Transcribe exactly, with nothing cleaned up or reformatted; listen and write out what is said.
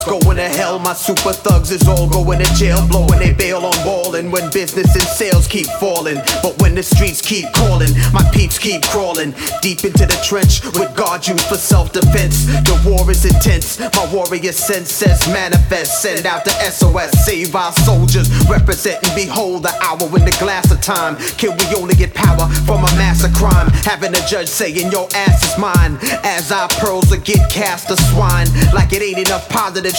Going to hell, my super thugs is all going to jail, blowing they bail on ballin' when business and sales keep falling. But when the streets keep calling, my peeps keep crawling deep into the trench with guard used for self-defense. The war is intense, my warrior sense says manifest. Send out the S O S, save our soldiers, represent and behold the hour in the glass of time. Can we only get power from a massive crime? Having a judge saying your ass is mine, as our pearls will get cast to swine. Like it ain't enough positive